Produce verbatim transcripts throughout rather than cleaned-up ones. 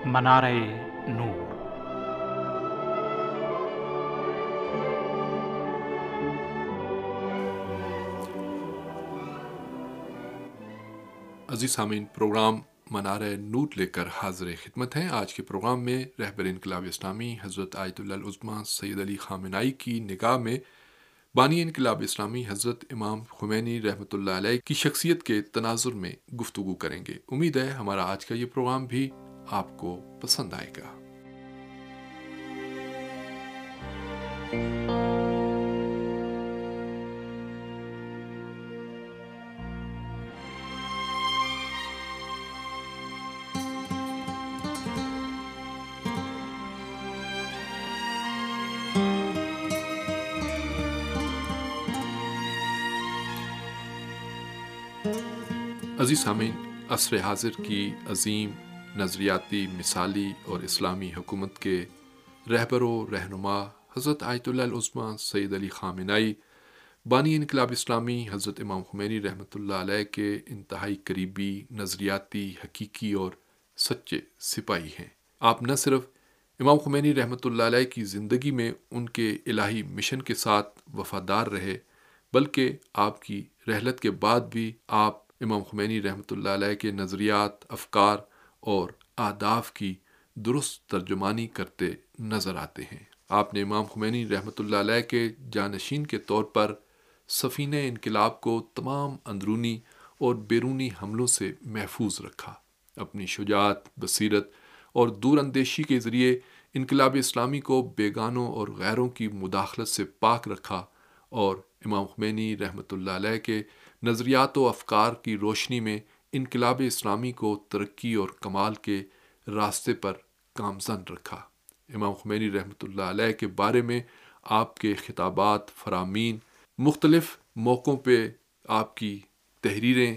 منارۂ نور۔ عزیز سامعین، پروگرام منارۂ نور لے کر حاضر خدمت ہیں۔ آج کے پروگرام میں رہبر انقلاب اسلامی حضرت آیت اللہ العظمیٰ سید علی خامنہئی کی نگاہ میں بانی انقلاب اسلامی حضرت امام خمینی رحمۃ اللہ علیہ کی شخصیت کے تناظر میں گفتگو کریں گے۔ امید ہے ہمارا آج کا یہ پروگرام بھی آپ کو پسند آئے گا۔ عزیز سامعین، عصر حاضر کی عظیم نظریاتی، مثالی اور اسلامی حکومت کے رہبر و رہنما حضرت آیت اللہ العظمیٰ سید علی خامنہئی بانی انقلاب اسلامی حضرت امام خمینی رحمۃ اللہ علیہ کے انتہائی قریبی، نظریاتی، حقیقی اور سچے سپاہی ہیں۔ آپ نہ صرف امام خمینی رحمۃ اللہ علیہ کی زندگی میں ان کے الہی مشن کے ساتھ وفادار رہے، بلکہ آپ کی رحلت کے بعد بھی آپ امام خمینی رحمۃ اللہ علیہ کے نظریات، افکار اور اہداف کی درست ترجمانی کرتے نظر آتے ہیں۔ آپ نے امام خمینی رحمۃ اللہ علیہ کے جانشین کے طور پر سفینہ انقلاب کو تمام اندرونی اور بیرونی حملوں سے محفوظ رکھا۔ اپنی شجاعت، بصیرت اور دور اندیشی کے ذریعے انقلاب اسلامی کو بیگانوں اور غیروں کی مداخلت سے پاک رکھا اور امام خمینی رحمۃ اللہ علیہ کے نظریات و افکار کی روشنی میں انقلاب اسلامی کو ترقی اور کمال کے راستے پر گامزن رکھا۔ امام خمینی رحمۃ اللہ علیہ کے بارے میں آپ کے خطابات، فرامین، مختلف موقعوں پہ آپ کی تحریریں،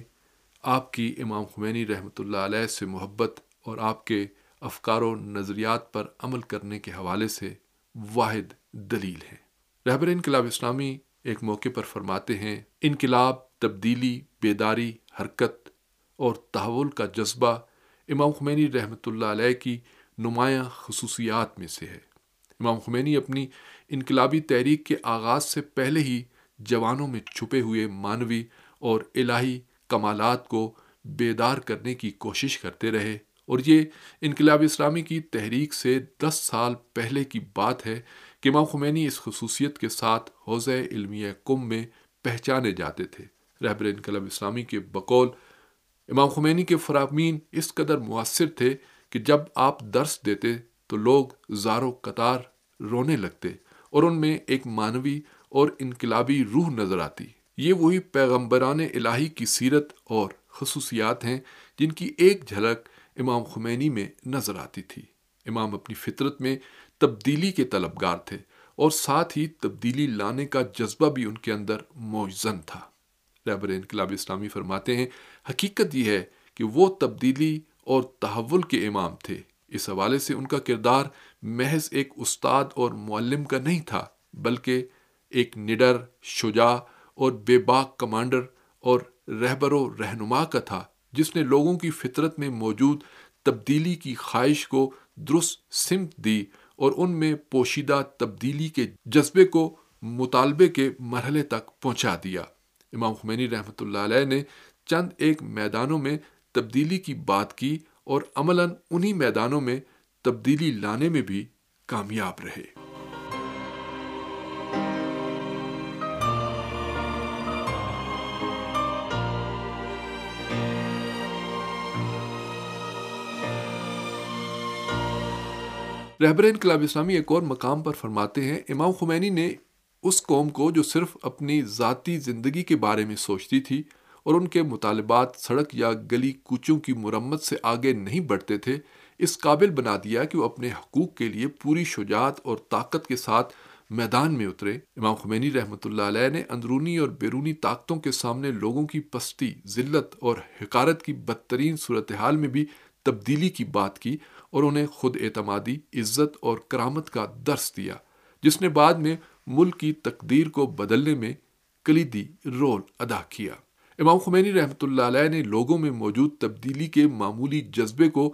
آپ کی امام خمینی رحمۃ اللہ علیہ سے محبت اور آپ کے افکار و نظریات پر عمل کرنے کے حوالے سے واحد دلیل ہیں۔ رہبر انقلاب اسلامی ایک موقع پر فرماتے ہیں، انقلاب، تبدیلی، بیداری، حرکت اور تحول کا جذبہ امام خمینی رحمۃ اللہ علیہ کی نمایاں خصوصیات میں سے ہے۔ امام خمینی اپنی انقلابی تحریک کے آغاز سے پہلے ہی جوانوں میں چھپے ہوئے معنوی اور الہی کمالات کو بیدار کرنے کی کوشش کرتے رہے، اور یہ انقلاب اسلامی کی تحریک سے دس سال پہلے کی بات ہے کہ امام خمینی اس خصوصیت کے ساتھ حوزہ علمیہ قم میں پہچانے جاتے تھے۔ رہبر انقلاب اسلامی کے بقول امام خمینی کے فرامین اس قدر مؤثر تھے کہ جب آپ درس دیتے تو لوگ زار و قطار رونے لگتے اور ان میں ایک معنوی اور انقلابی روح نظر آتی۔ یہ وہی پیغمبران الہی کی سیرت اور خصوصیات ہیں جن کی ایک جھلک امام خمینی میں نظر آتی تھی۔ امام اپنی فطرت میں تبدیلی کے طلبگار تھے اور ساتھ ہی تبدیلی لانے کا جذبہ بھی ان کے اندر موجزن تھا۔ رہبر انقلاب اسلامی فرماتے ہیں، حقیقت یہ ہے کہ وہ تبدیلی اور تحول کے امام تھے۔ اس حوالے سے ان کا کردار محض ایک استاد اور معلم کا نہیں تھا، بلکہ ایک نڈر، شجاع اور بے باک کمانڈر اور رہبر و رہنما کا تھا، جس نے لوگوں کی فطرت میں موجود تبدیلی کی خواہش کو درست سمت دی اور ان میں پوشیدہ تبدیلی کے جذبے کو مطالبے کے مرحلے تک پہنچا دیا۔ امام خمینی رحمۃ اللہ علیہ نے چند ایک میدانوں میں تبدیلی کی بات کی اور عملاً انہی میدانوں میں تبدیلی لانے میں بھی کامیاب رہے۔ رہبر انقلاب اسلامی ایک اور مقام پر فرماتے ہیں، امام خمینی نے اس قوم کو جو صرف اپنی ذاتی زندگی کے بارے میں سوچتی تھی اور ان کے مطالبات سڑک یا گلی کوچوں کی مرمت سے آگے نہیں بڑھتے تھے، اس قابل بنا دیا کہ وہ اپنے حقوق کے لیے پوری شجاعت اور طاقت کے ساتھ میدان میں اترے۔ امام خمینی رحمۃ اللہ علیہ نے اندرونی اور بیرونی طاقتوں کے سامنے لوگوں کی پستی، ذلت اور حقارت کی بدترین صورتحال میں بھی تبدیلی کی بات کی اور انہیں خود اعتمادی، عزت اور کرامت کا درس دیا، جس نے بعد میں ملک کی تقدیر کو بدلنے میں کلیدی رول ادا کیا۔ امام خمینی رحمۃ اللہ علیہ نے لوگوں میں موجود تبدیلی کے معمولی جذبے کو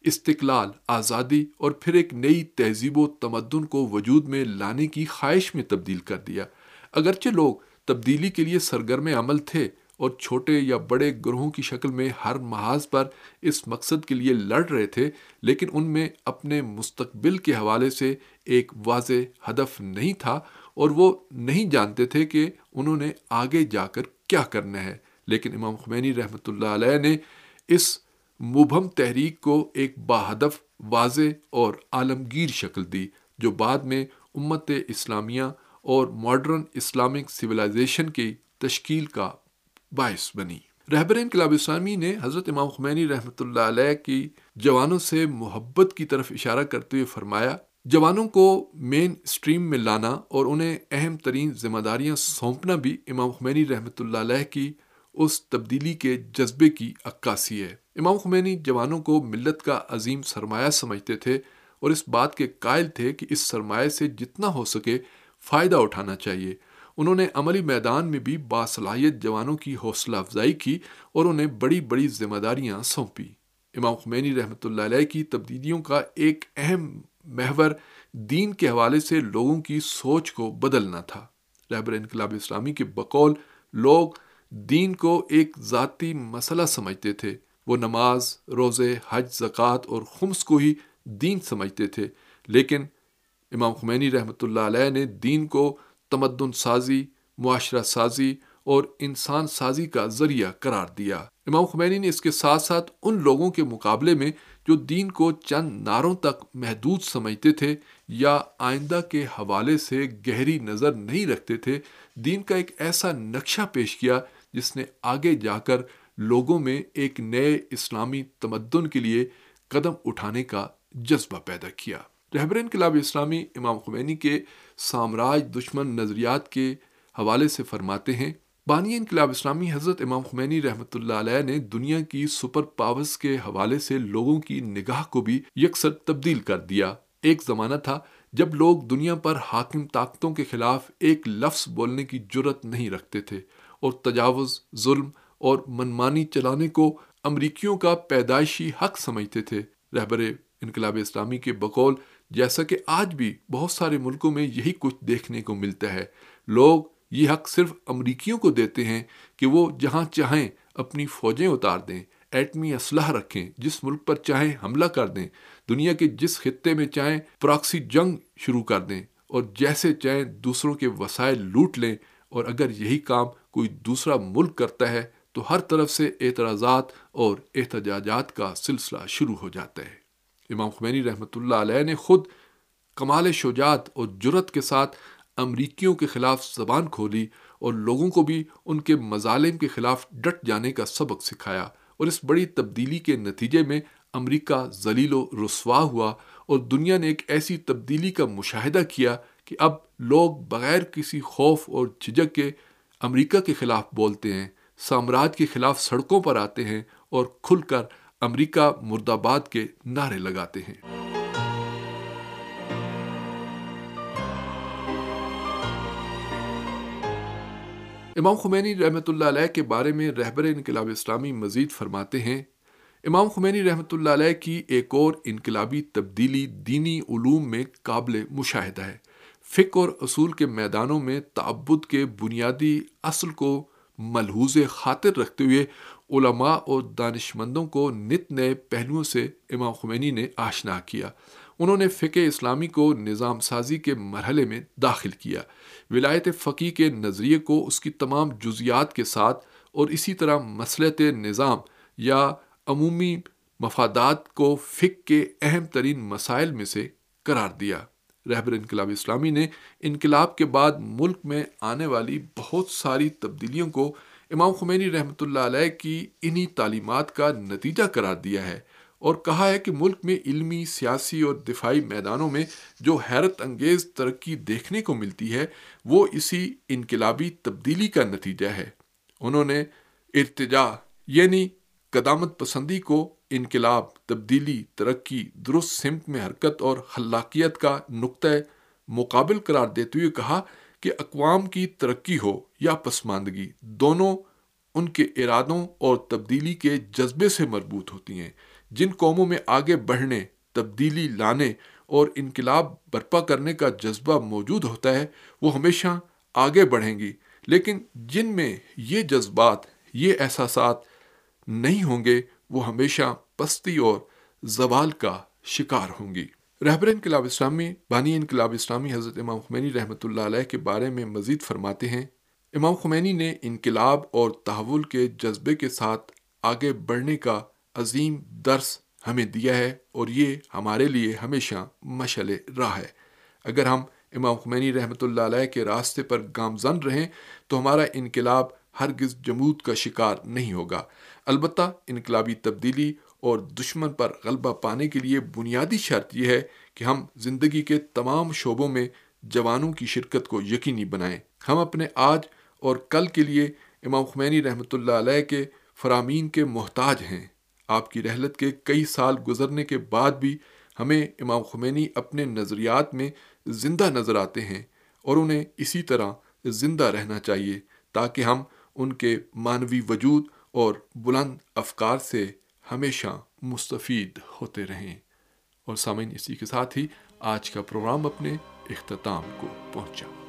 استقلال، آزادی اور پھر ایک نئی تہذیب و تمدن کو وجود میں لانے کی خواہش میں تبدیل کر دیا۔ اگرچہ لوگ تبدیلی کے لیے سرگرم عمل تھے اور چھوٹے یا بڑے گروہوں کی شکل میں ہر محاذ پر اس مقصد کے لیے لڑ رہے تھے، لیکن ان میں اپنے مستقبل کے حوالے سے ایک واضح ہدف نہیں تھا اور وہ نہیں جانتے تھے کہ انہوں نے آگے جا کر کیا کرنا ہے۔ لیکن امام خمینی رحمۃ اللہ علیہ نے اس مبہم تحریک کو ایک باہدف، واضح اور عالمگیر شکل دی، جو بعد میں امت اسلامیہ اور ماڈرن اسلامک سویلائزیشن کی تشکیل کا باعث بنی۔ رہبر انقلاب اسلامی نے حضرت امام خمینی رحمۃ اللہ علیہ کی جوانوں سے محبت کی طرف اشارہ کرتے ہوئے فرمایا، جوانوں کو مین سٹریم میں لانا اور انہیں اہم ترین ذمہ داریاں سونپنا بھی امام خمینی رحمۃ اللہ علیہ کی اس تبدیلی کے جذبے کی عکاسی ہے۔ امام خمینی جوانوں کو ملت کا عظیم سرمایہ سمجھتے تھے اور اس بات کے قائل تھے کہ اس سرمایہ سے جتنا ہو سکے فائدہ اٹھانا چاہیے۔ انہوں نے عملی میدان میں بھی باصلاحیت جوانوں کی حوصلہ افزائی کی اور انہیں بڑی بڑی ذمہ داریاں سونپی۔ امام خمینی رحمۃ اللہ علیہ کی تبدیلیوں کا ایک اہم محور دین کے حوالے سے لوگوں کی سوچ کو بدلنا تھا۔ رہبر انقلاب اسلامی کے بقول لوگ دین کو ایک ذاتی مسئلہ سمجھتے تھے۔ وہ نماز، روزے، حج، زکوٰۃ اور خمس کو ہی دین سمجھتے تھے، لیکن امام خمینی رحمۃ اللہ علیہ نے دین کو تمدن سازی، معاشرہ سازی اور انسان سازی کا ذریعہ قرار دیا۔ امام خمینی نے اس کے ساتھ ساتھ ان لوگوں کے مقابلے میں جو دین کو چند نعروں تک محدود سمجھتے تھے یا آئندہ کے حوالے سے گہری نظر نہیں رکھتے تھے، دین کا ایک ایسا نقشہ پیش کیا جس نے آگے جا کر لوگوں میں ایک نئے اسلامی تمدن کے لیے قدم اٹھانے کا جذبہ پیدا کیا۔ رہبر انقلاب اسلامی امام خمینی کے سامراج دشمن نظریات کے حوالے سے فرماتے ہیں، بانی انقلاب اسلامی حضرت امام خمینی رحمۃ اللہ علیہ نے دنیا کی سپر پاورز کے حوالے سے لوگوں کی نگاہ کو بھی یکسر تبدیل کر دیا۔ ایک زمانہ تھا جب لوگ دنیا پر حاکم طاقتوں کے خلاف ایک لفظ بولنے کی جرأت نہیں رکھتے تھے اور تجاوز، ظلم اور منمانی چلانے کو امریکیوں کا پیدائشی حق سمجھتے تھے۔ رہبر انقلاب اسلامی کے بقول جیسا کہ آج بھی بہت سارے ملکوں میں یہی کچھ دیکھنے کو ملتا ہے، لوگ یہ حق صرف امریکیوں کو دیتے ہیں کہ وہ جہاں چاہیں اپنی فوجیں اتار دیں، ایٹمی اسلحہ رکھیں، جس ملک پر چاہیں حملہ کر دیں، دنیا کے جس خطے میں چاہیں پراکسی جنگ شروع کر دیں اور جیسے چاہیں دوسروں کے وسائل لوٹ لیں، اور اگر یہی کام کوئی دوسرا ملک کرتا ہے تو ہر طرف سے اعتراضات اور احتجاجات کا سلسلہ شروع ہو جاتا ہے۔ امام خمینی رحمۃ اللہ علیہ نے خود کمال شجاعت اور جرأت کے ساتھ امریکیوں کے خلاف زبان کھولی اور لوگوں کو بھی ان کے مظالم کے خلاف ڈٹ جانے کا سبق سکھایا، اور اس بڑی تبدیلی کے نتیجے میں امریکہ ذلیل و رسوا ہوا اور دنیا نے ایک ایسی تبدیلی کا مشاہدہ کیا کہ اب لوگ بغیر کسی خوف اور جھجک کے امریکہ کے خلاف بولتے ہیں، سامراج کے خلاف سڑکوں پر آتے ہیں اور کھل کر امریکہ مرد آباد کے نعرے لگاتے ہیں۔ امام خمینی رحمۃ اللہ علیہ کے بارے میں رہبر انقلاب اسلامی مزید فرماتے ہیں، امام خمینی رحمۃ اللہ علیہ کی ایک اور انقلابی تبدیلی دینی علوم میں قابل مشاہدہ ہے۔ فقہ اور اصول کے میدانوں میں تعبد کے بنیادی اصل کو ملحوظ خاطر رکھتے ہوئے علماء اور دانشمندوں کو نت نئے پہلوؤں سے امام خمینی نے آشنا کیا۔ انہوں نے فقہ اسلامی کو نظام سازی کے مرحلے میں داخل کیا، ولایت فقیہ کے نظریے کو اس کی تمام جزیات کے ساتھ، اور اسی طرح مصلحت نظام یا عمومی مفادات کو فقہ کے اہم ترین مسائل میں سے قرار دیا۔ رہبر انقلاب اسلامی نے انقلاب کے بعد ملک میں آنے والی بہت ساری تبدیلیوں کو امام خمینی رحمۃ اللہ علیہ کی انہی تعلیمات کا نتیجہ قرار دیا ہے، اور کہا ہے کہ ملک میں علمی، سیاسی اور دفاعی میدانوں میں جو حیرت انگیز ترقی دیکھنے کو ملتی ہے وہ اسی انقلابی تبدیلی کا نتیجہ ہے۔ انہوں نے ارتجاع یعنی قدامت پسندی کو انقلاب، تبدیلی، ترقی، درست سمت میں حرکت اور خلاقیت کا نقطہ مقابل قرار دیتے ہوئے کہا کہ اقوام کی ترقی ہو یا پسماندگی، دونوں ان کے ارادوں اور تبدیلی کے جذبے سے مربوط ہوتی ہیں۔ جن قوموں میں آگے بڑھنے، تبدیلی لانے اور انقلاب برپا کرنے کا جذبہ موجود ہوتا ہے وہ ہمیشہ آگے بڑھیں گی، لیکن جن میں یہ جذبات، یہ احساسات نہیں ہوں گے وہ ہمیشہ پستی اور زوال کا شکار ہوں گی۔ رہبر انقلاب اسلامی، بانی انقلاب اسلامی حضرت امام خمینی رحمۃ اللہ علیہ کے بارے میں مزید فرماتے ہیں، امام خمینی نے انقلاب اور تحول کے جذبے کے ساتھ آگے بڑھنے کا عظیم درس ہمیں دیا ہے اور یہ ہمارے لیے ہمیشہ مشعل راہ ہے۔ اگر ہم امام خمینی رحمۃ اللہ علیہ کے راستے پر گامزن رہیں تو ہمارا انقلاب ہرگز جمود کا شکار نہیں ہوگا۔ البتہ انقلابی تبدیلی اور دشمن پر غلبہ پانے کے لیے بنیادی شرط یہ ہے کہ ہم زندگی کے تمام شعبوں میں جوانوں کی شرکت کو یقینی بنائیں۔ ہم اپنے آج اور کل کے لیے امام خمینی رحمۃ اللہ علیہ کے فرامین کے محتاج ہیں۔ آپ کی رحلت کے کئی سال گزرنے کے بعد بھی ہمیں امام خمینی اپنے نظریات میں زندہ نظر آتے ہیں اور انہیں اسی طرح زندہ رہنا چاہیے تاکہ ہم ان کے معنوی وجود اور بلند افکار سے ہمیشہ مستفید ہوتے رہیں۔ اور سامعین، اسی کے ساتھ ہی آج کا پروگرام اپنے اختتام کو پہنچا۔